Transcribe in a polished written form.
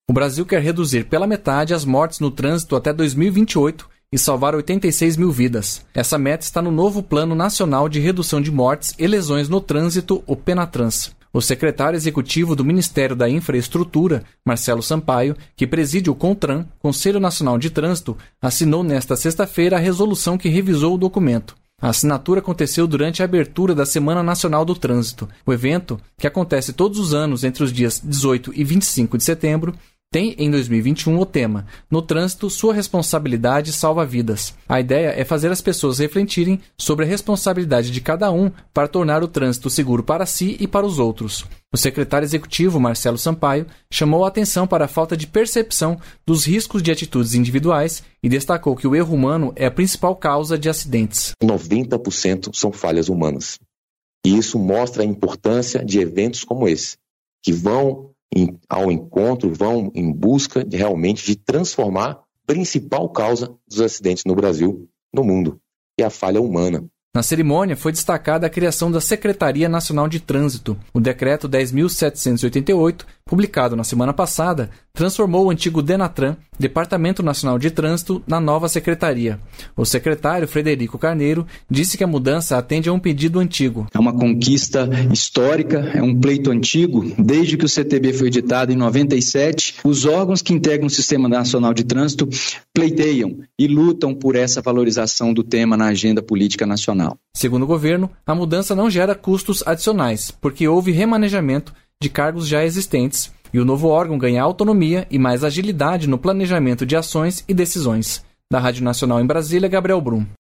O Brasil quer reduzir pela metade as mortes no trânsito até 2028 e salvar 86 mil vidas. Essa meta está no novo Plano Nacional de Redução de Mortes e Lesões no Trânsito, o PENATRANS. O secretário executivo do Ministério da Infraestrutura, Marcelo Sampaio, que preside o CONTRAN, Conselho Nacional de Trânsito, assinou nesta sexta-feira a resolução que revisou o documento. A assinatura aconteceu durante a abertura da Semana Nacional do Trânsito. O evento, que acontece todos os anos entre os dias 18 e 25 de setembro, tem em 2021 o tema "No trânsito, sua responsabilidade salva vidas". A ideia é fazer as pessoas refletirem sobre a responsabilidade de cada um para tornar o trânsito seguro para si e para os outros. O secretário executivo, Marcelo Sampaio, chamou a atenção para a falta de percepção dos riscos de atitudes individuais e destacou que o erro humano é a principal causa de acidentes. 90% são falhas humanas. E isso mostra a importância de eventos como esse, que vão ao encontro, vão em busca de realmente de transformar a principal causa dos acidentes no Brasil, no mundo, que é a falha humana. Na cerimônia foi destacada a criação da Secretaria Nacional de Trânsito. O decreto 10.788, publicado na semana passada, transformou o antigo DENATRAN, Departamento Nacional de Trânsito, na nova secretaria. O secretário Frederico Carneiro disse que a mudança atende a um pedido antigo. É uma conquista histórica, é um pleito antigo. Desde que o CTB foi editado em 97, os órgãos que integram o Sistema Nacional de Trânsito pleiteiam e lutam por essa valorização do tema na agenda política nacional. Segundo o governo, a mudança não gera custos adicionais, porque houve remanejamento de cargos já existentes e o novo órgão ganha autonomia e mais agilidade no planejamento de ações e decisões. Da Rádio Nacional em Brasília, Gabriel Brum.